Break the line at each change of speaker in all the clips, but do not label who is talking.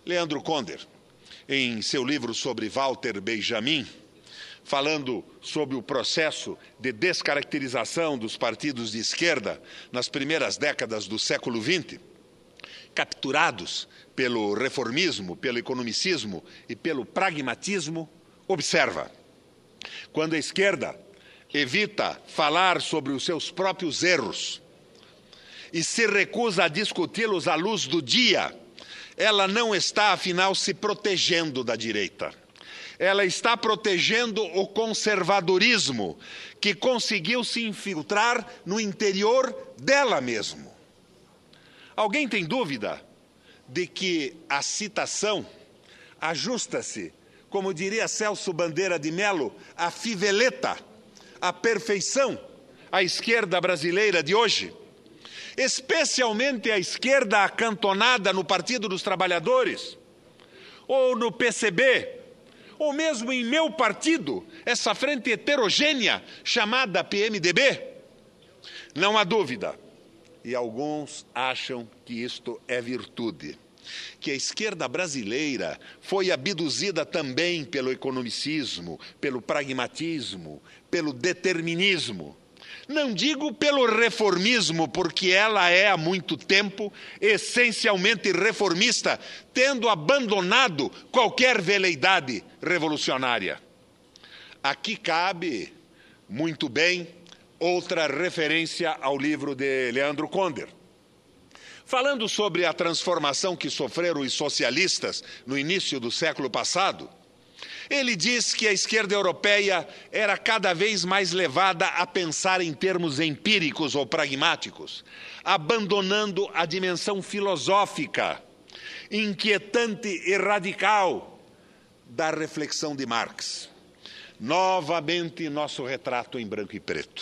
Leandro Conder, em seu livro sobre Walter Benjamin, falando sobre o processo de descaracterização dos partidos de esquerda nas primeiras décadas do século XX, capturados pelo reformismo, pelo economicismo e pelo pragmatismo, observa: quando a esquerda evita falar sobre os seus próprios erros e se recusa a discuti-los à luz do dia, ela não está, afinal, se protegendo da direita. Ela está protegendo o conservadorismo que conseguiu se infiltrar no interior dela mesmo. Alguém tem dúvida de que a citação ajusta-se, como diria Celso Bandeira de Mello, à fiveleta, à perfeição, à esquerda brasileira de hoje? Especialmente a esquerda acantonada no Partido dos Trabalhadores, ou no PCB, ou mesmo em meu partido, essa frente heterogênea chamada PMDB? Não há dúvida, e alguns acham que isto é virtude, que a esquerda brasileira foi abduzida também pelo economicismo, pelo pragmatismo, pelo determinismo. Não digo pelo reformismo, porque ela é há muito tempo essencialmente reformista, tendo abandonado qualquer veleidade revolucionária. Aqui cabe, muito bem, outra referência ao livro de Leandro Conder. Falando sobre a transformação que sofreram os socialistas no início do século passado, ele diz que a esquerda europeia era cada vez mais levada a pensar em termos empíricos ou pragmáticos, abandonando a dimensão filosófica, inquietante e radical da reflexão de Marx. Novamente, nosso retrato em branco e preto.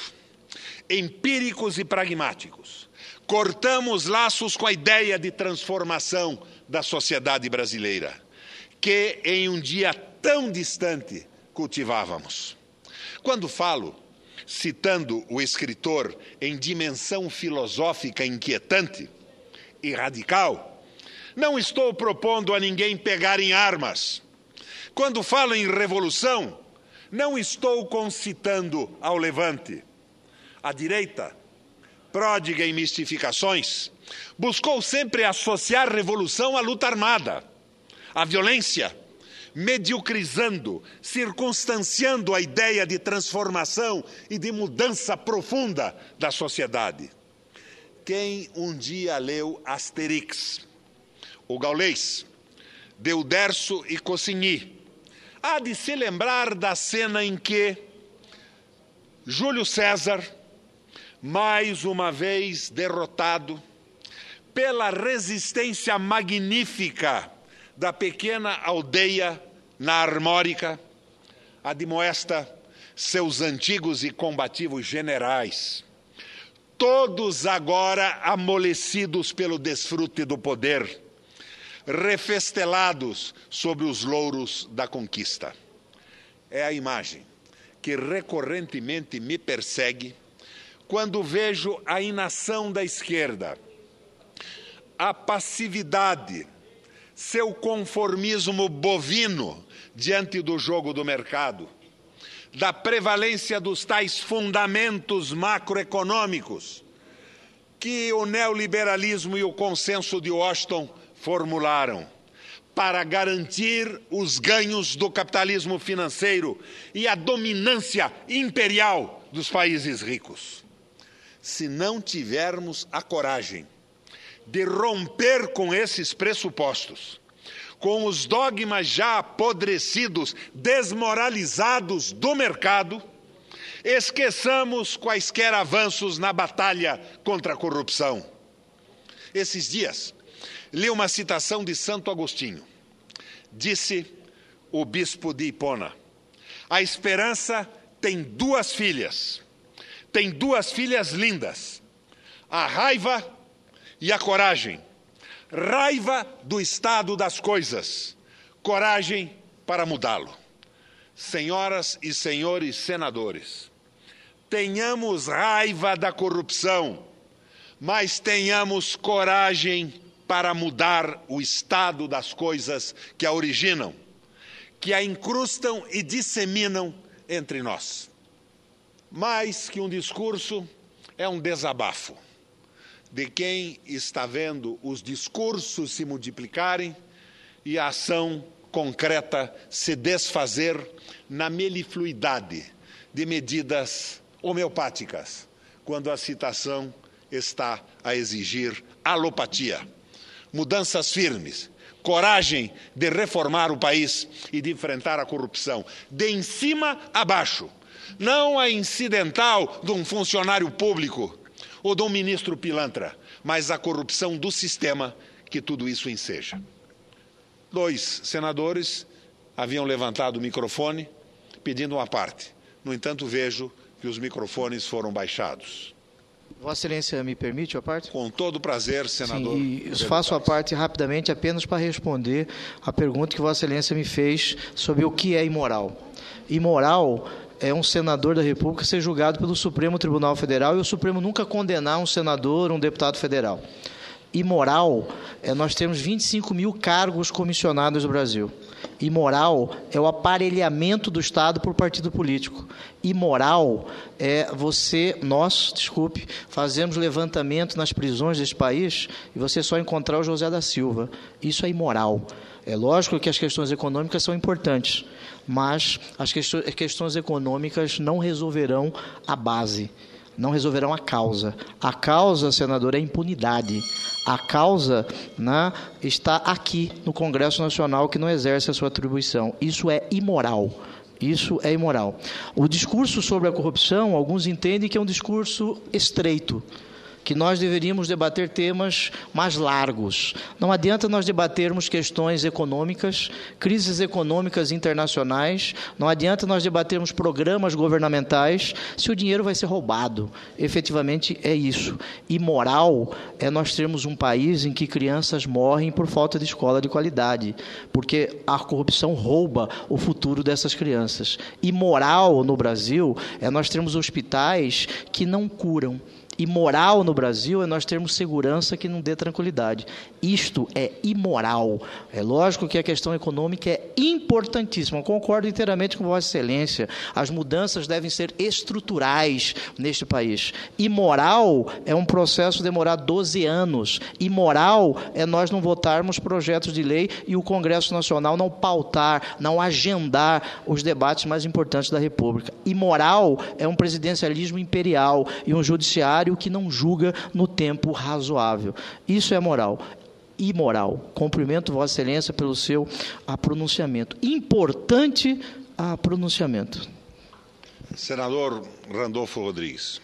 Empíricos e pragmáticos. Cortamos laços com a ideia de transformação da sociedade brasileira, que em um dia tão distante cultivávamos. Quando falo, citando o escritor, em dimensão filosófica inquietante e radical, não estou propondo a ninguém pegar em armas. Quando falo em revolução, não estou concitando ao levante. A direita, pródiga em mistificações, buscou sempre associar revolução à luta armada, à violência, mediocrizando, circunstanciando a ideia de transformação e de mudança profunda da sociedade. Quem um dia leu Asterix, o gaulês, de Uderzo e Cosigny, há de se lembrar da cena em que Júlio César, mais uma vez derrotado pela resistência magnífica da pequena aldeia na Armórica, admoesta seus antigos e combativos generais, todos agora amolecidos pelo desfrute do poder, refestelados sobre os louros da conquista. É a imagem que recorrentemente me persegue quando vejo a inação da esquerda, a passividade, seu conformismo bovino diante do jogo do mercado, da prevalência dos tais fundamentos macroeconômicos que o neoliberalismo e o consenso de Washington formularam para garantir os ganhos do capitalismo financeiro e a dominância imperial dos países ricos. Se não tivermos a coragem de romper com esses pressupostos, com os dogmas já apodrecidos, desmoralizados do mercado, esqueçamos quaisquer avanços na batalha contra a corrupção. Esses dias, li uma citação de Santo Agostinho. Disse o bispo de Hipona: a esperança tem duas filhas lindas, a raiva e a coragem. Raiva do estado das coisas, coragem para mudá-lo. Senhoras e senhores senadores, tenhamos raiva da corrupção, mas tenhamos coragem para mudar o estado das coisas que a originam, que a incrustam e disseminam entre nós. Mais que um discurso, é um desabafo de quem está vendo os discursos se multiplicarem e a ação concreta se desfazer na melifluidade de medidas homeopáticas, quando a situação está a exigir alopatia. Mudanças firmes, coragem de reformar o país e de enfrentar a corrupção, de em cima a baixo, não a incidental de um funcionário público ou de um ministro pilantra, mas a corrupção do sistema que tudo isso enseja. 2 senadores haviam levantado o microfone pedindo uma parte. No entanto, vejo que os microfones foram baixados.
Vossa Excelência me permite a parte?
Com todo prazer, senador.
Sim, e faço a parte rapidamente apenas para responder a pergunta que Vossa Excelência me fez sobre o que é imoral. Imoral é um senador da República ser julgado pelo Supremo Tribunal Federal e o Supremo nunca condenar um senador ou um deputado federal. Imoral é nós temos 25 mil cargos comissionados no Brasil. Imoral é o aparelhamento do Estado por partido político. Imoral é nós, fazemos levantamento nas prisões desse país e você só encontrar o José da Silva. Isso é imoral. É lógico que as questões econômicas são importantes, mas as questões econômicas não resolverão a base, não resolverão a causa. A causa, senador, é impunidade. A causa está aqui no Congresso Nacional, que não exerce a sua atribuição. Isso é imoral. Isso é imoral. O discurso sobre a corrupção, alguns entendem que é um discurso estreito, que nós deveríamos debater temas mais largos. Não adianta nós debatermos questões econômicas, crises econômicas internacionais, não adianta nós debatermos programas governamentais, se o dinheiro vai ser roubado. Efetivamente é isso. Imoral é nós termos um país em que crianças morrem por falta de escola de qualidade, porque a corrupção rouba o futuro dessas crianças. Imoral no Brasil é nós termos hospitais que não curam. Imoral no Brasil é nós termos segurança que não dê tranquilidade. Isto é imoral. É lógico que a questão econômica é importantíssima. Eu concordo inteiramente com Vossa Excelência. As mudanças devem ser estruturais neste país. Imoral é um processo demorar 12 anos. Imoral é nós não votarmos projetos de lei e o Congresso Nacional não pautar, não agendar os debates mais importantes da República. Imoral é um presidencialismo imperial e um judiciário que não julga no tempo razoável. Isso é moral. Imoral. Cumprimento Vossa Excelência pelo seu pronunciamento. Importante pronunciamento.
Senador Randolfo Rodrigues.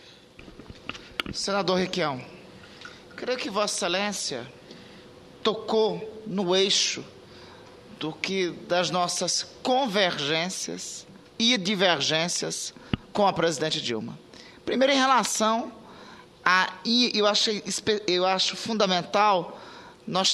Senador Requião, creio que Vossa Excelência tocou no eixo das nossas convergências e divergências com a presidente Dilma. Primeiro, em relação eu acho fundamental nós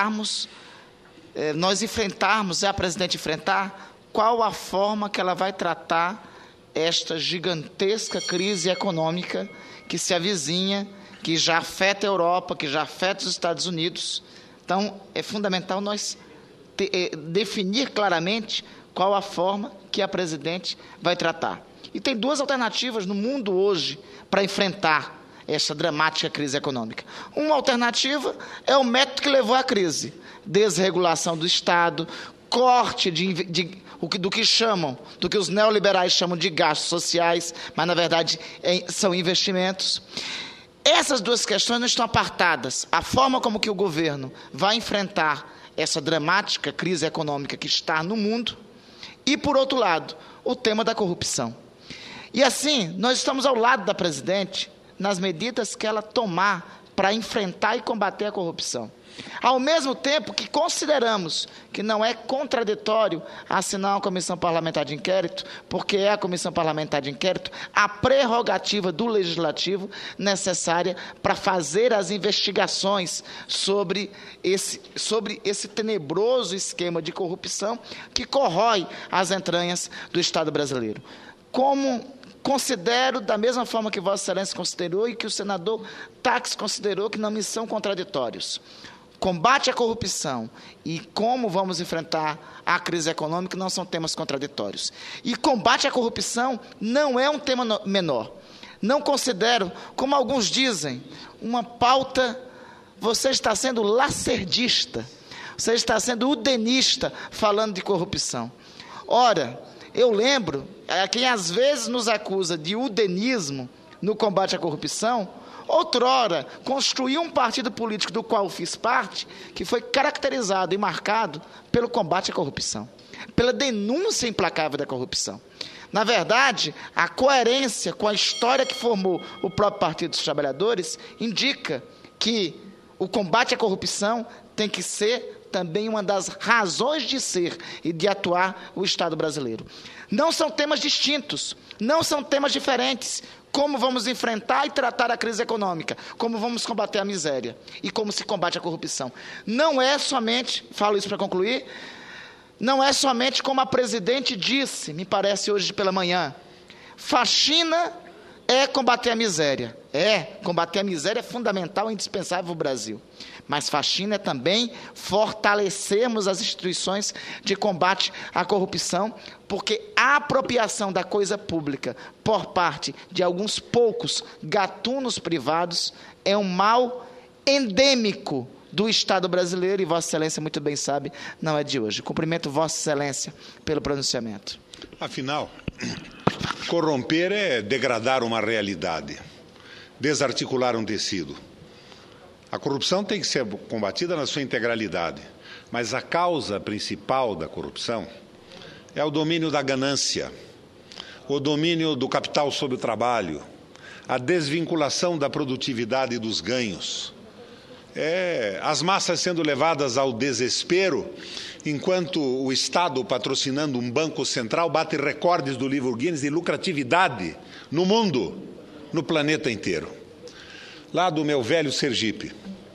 enfrentarmos, a presidente enfrentar, qual a forma que ela vai tratar esta gigantesca crise econômica que se avizinha, que já afeta a Europa, que já afeta os Estados Unidos. Então, é fundamental nós definir claramente qual a forma que a presidente vai tratar. E tem 2 alternativas no mundo hoje para enfrentar essa dramática crise econômica. Uma alternativa é o método que levou à crise: desregulação do Estado, corte do que os neoliberais chamam de gastos sociais, mas na verdade são investimentos. Essas 2 questões não estão apartadas. A forma como que o governo vai enfrentar essa dramática crise econômica que está no mundo e, por outro lado, o tema da corrupção. E assim, nós estamos ao lado da presidente nas medidas que ela tomar para enfrentar e combater a corrupção. Ao mesmo tempo que consideramos que não é contraditório assinar uma comissão parlamentar de inquérito, porque é a comissão parlamentar de inquérito a prerrogativa do Legislativo necessária para fazer as investigações sobre esse tenebroso esquema de corrupção que corrói as entranhas do Estado brasileiro. Considero, da mesma forma que Vossa Excelência considerou e que o senador Tax considerou, que não me são contraditórios. combate à corrupção e como vamos enfrentar a crise econômica não são temas contraditórios. E combate à corrupção não é um tema menor. Não considero, como alguns dizem, uma pauta. Você está sendo lacerdista, você está sendo udenista falando de corrupção. Ora, eu lembro, quem às vezes nos acusa de udenismo no combate à corrupção, outrora construiu um partido político do qual fiz parte, que foi caracterizado e marcado pelo combate à corrupção, pela denúncia implacável da corrupção. Na verdade, a coerência com a história que formou o próprio Partido dos Trabalhadores indica que o combate à corrupção tem que ser também uma das razões de ser e de atuar o Estado brasileiro. Não são temas distintos, não são temas diferentes. Como vamos enfrentar e tratar a crise econômica, como vamos combater a miséria e como se combate a corrupção. Não é somente, falo isso para concluir, não é somente como a presidente disse, me parece hoje pela manhã, faxina é combater a miséria. Combater a miséria é fundamental e indispensável no Brasil. Mas faxina é também fortalecermos as instituições de combate à corrupção, porque a apropriação da coisa pública por parte de alguns poucos gatunos privados é um mal endêmico do Estado brasileiro, e Vossa Excelência muito bem sabe, não é de hoje. Cumprimento Vossa Excelência pelo pronunciamento.
Afinal, corromper é degradar uma realidade, desarticular um tecido. A corrupção tem que ser combatida na sua integralidade, mas a causa principal da corrupção é o domínio da ganância, o domínio do capital sobre o trabalho, a desvinculação da produtividade e dos ganhos. As massas sendo levadas ao desespero, enquanto o Estado, patrocinando um banco central, bate recordes do livro Guinness de lucratividade no mundo, no planeta inteiro. Lá do meu velho Sergipe,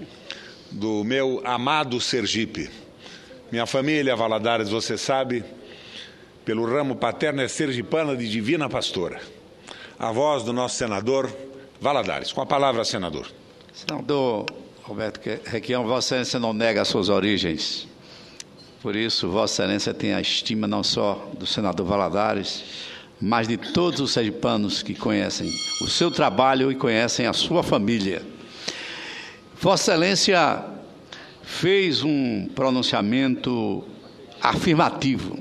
do meu amado Sergipe, minha família, Valadares, você sabe, pelo ramo paterno é sergipana de Divina Pastora, a voz do nosso senador Valadares. Com a palavra, senador.
Senador Roberto Requião, Vossa Excelência não nega as suas origens. Por isso, Vossa Excelência tem a estima não só do senador Valadares, mas de todos os sergipanos que conhecem o seu trabalho e conhecem a sua família. Vossa Excelência fez um pronunciamento afirmativo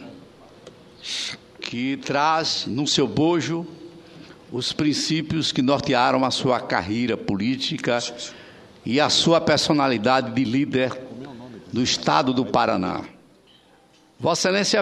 que traz no seu bojo os princípios que nortearam a sua carreira política e a sua personalidade de líder do Estado do Paraná. Vossa Excelência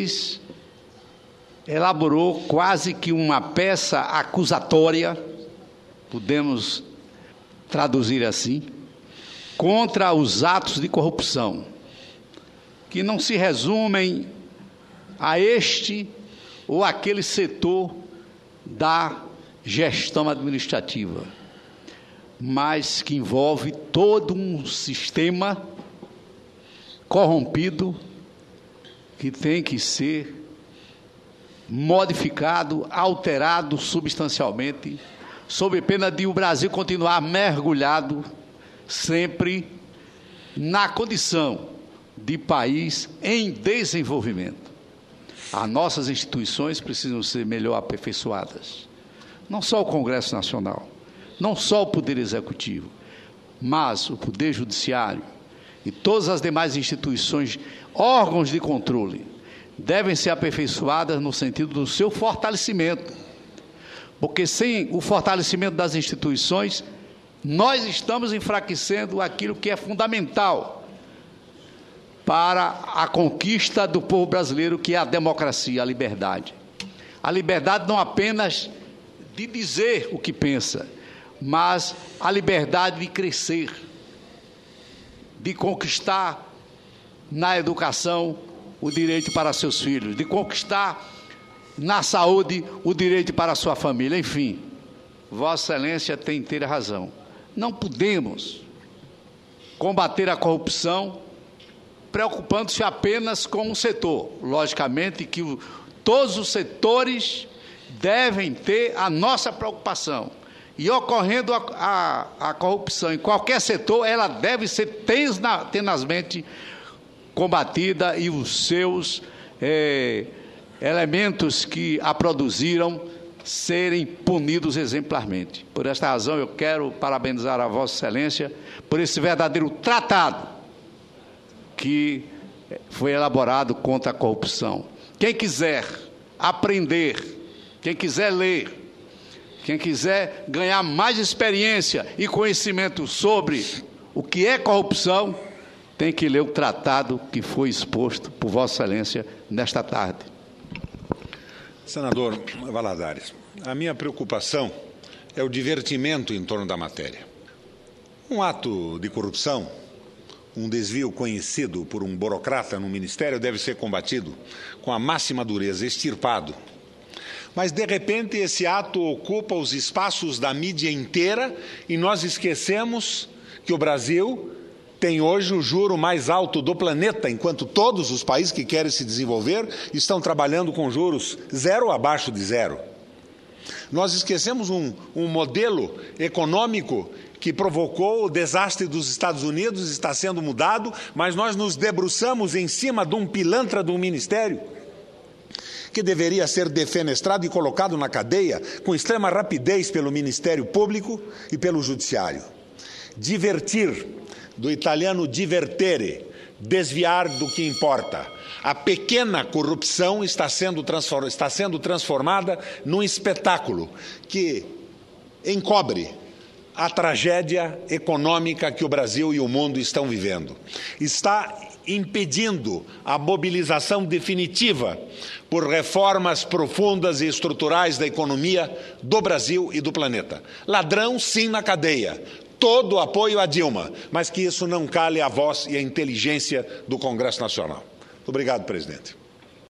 elaborou quase que uma peça acusatória, podemos traduzir assim, contra os atos de corrupção, que não se resumem a este ou aquele setor da gestão administrativa, mas que envolve todo um sistema corrompido que tem que ser modificado, alterado substancialmente, sob pena de o Brasil continuar mergulhado sempre na condição de país em desenvolvimento. As nossas instituições precisam ser melhor aperfeiçoadas. Não só o Congresso Nacional, não só o Poder Executivo, mas o Poder Judiciário e todas as demais instituições, órgãos de controle, devem ser aperfeiçoadas no sentido do seu fortalecimento. Porque sem o fortalecimento das instituições, nós estamos enfraquecendo aquilo que é fundamental para a conquista do povo brasileiro, que é a democracia, a liberdade. A liberdade não apenas de dizer o que pensa, mas a liberdade de crescer, de conquistar na educação o direito para seus filhos, de conquistar na saúde o direito para a sua família. Enfim, Vossa Excelência tem inteira razão. Não podemos combater a corrupção preocupando-se apenas com um setor. Logicamente que todos os setores devem ter a nossa preocupação, E ocorrendo a corrupção em qualquer setor, ela deve ser tenazmente combatida e os seus elementos que a produziram serem punidos exemplarmente. Por esta razão, eu quero parabenizar a Vossa Excelência por esse verdadeiro tratado que foi elaborado contra a corrupção. Quem quiser aprender, quem quiser ler, quem quiser ganhar mais experiência e conhecimento sobre o que é corrupção, tem que ler o tratado que foi exposto por Vossa Excelência nesta tarde.
Senador Valadares, a minha preocupação é o divertimento em torno da matéria. Um ato de corrupção, um desvio conhecido por um burocrata no Ministério deve ser combatido com a máxima dureza, extirpado. Mas, de repente, esse ato ocupa os espaços da mídia inteira e nós esquecemos que o Brasil tem hoje o juro mais alto do planeta, enquanto todos os países que querem se desenvolver estão trabalhando com juros zero ou abaixo de zero. Nós esquecemos um modelo econômico que provocou o desastre dos Estados Unidos, está sendo mudado, mas nós nos debruçamos em cima de um pilantra de um ministério que deveria ser defenestrado e colocado na cadeia com extrema rapidez pelo Ministério Público e pelo Judiciário. Divertir, do italiano divertere, desviar do que importa. A pequena corrupção está sendo transformada num espetáculo que encobre a tragédia econômica que o Brasil e o mundo estão vivendo. Está impedindo a mobilização definitiva por reformas profundas e estruturais da economia do Brasil e do planeta. Ladrão, sim, na cadeia. Todo o apoio a Dilma, mas que isso não cale a voz e a inteligência do Congresso Nacional. Muito obrigado, presidente.